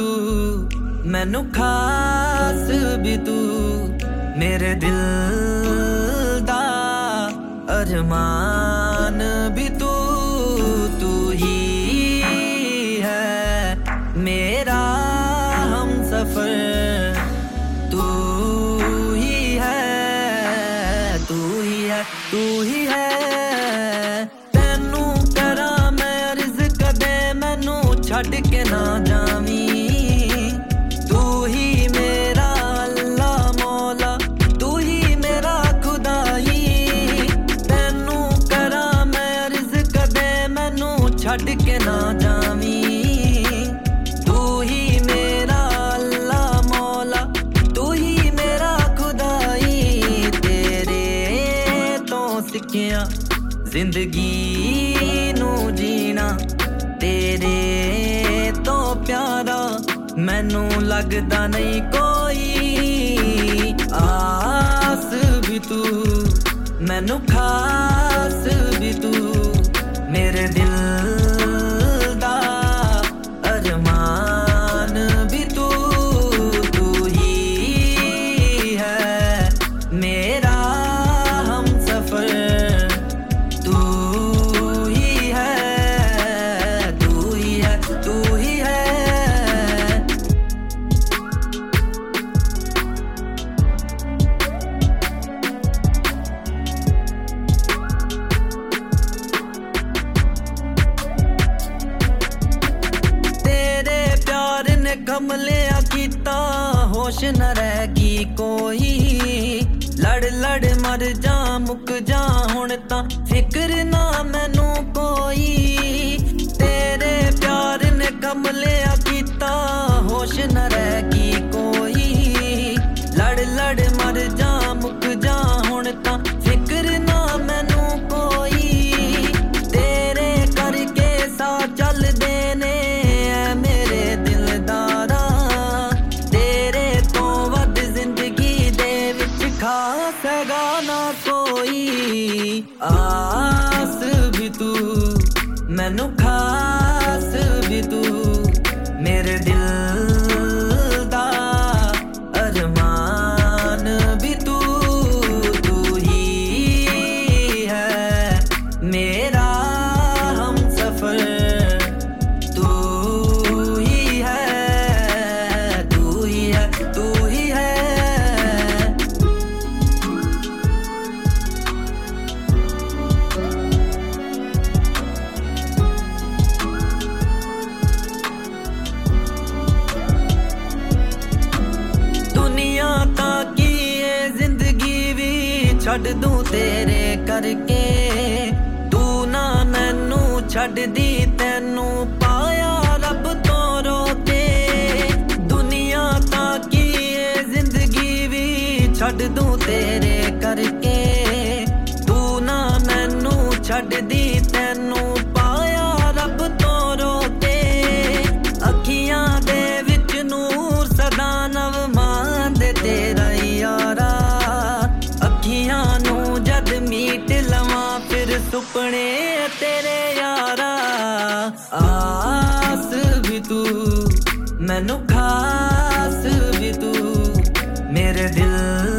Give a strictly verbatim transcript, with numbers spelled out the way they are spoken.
मैनू खास भी तू मेरे दिल दा अरमान भी तू तू ही है मेरा हमसफर तू ही है तू ही है तू ही है तेनू करा मैं अर्ज़ कदे मैनू छड्ड के ना जावी तू ही मेरा अल्लाह मौला तू ही मेरा खुदाई तेनू करा मैं अर्ज़ कदे मैनू छड्ड के ना जावी तू ही मेरा अल्लाह मौला तू ही मेरा खुदाई तेरे तो सिक्खिया जिंदगी नू जीना तेरे तो प्यारा मैनू लगदा नहीं कोई आस भी तू मैनू खास भी तू मेरे दिल दा अरमान भी तू तू ही है मेरा हमसफर तू ही है तू ही है तू ही है कमलिया कीता होश न रहगी कोई लड़ लड़ मर जा मुक जा हुण तां फिक्र ना मैनू कोई तेरे प्यार ने कमलिया कीता होश न रहगी कोई लड़ लड़ मर जा मुक जा हुण तां फिक्र ना मैनू कोई तेरे करके सा चलदे ने मेरे दिलदारा तेरे तो वध जिंदगी दे विच खास हैगा ना कोई आस भी तू मैनू खास भी तू मेरे दिल दा अरमान भी तू तू ही है मेरा हमसफर तू ही है तू ही है तू ही है दुनिया ताकी ये जिंदगी भी छड्ड दूं तेरे करके तू ना मैनू छड्ड दी तैनू पाया रब तो रोके दुनिया ताकी ये जिंदगी भी छड्ड दूं तेरे करके तू ना मैनू छड्ड दी तैनू पाया रब तो रोके अखियां दे विच नूर सदा नव मांदे तेरा यारा अखियां नू जद मीट लवां फिर सुपने तेरे यारा आस भी तू मैनू खास भी तू मेरे दिल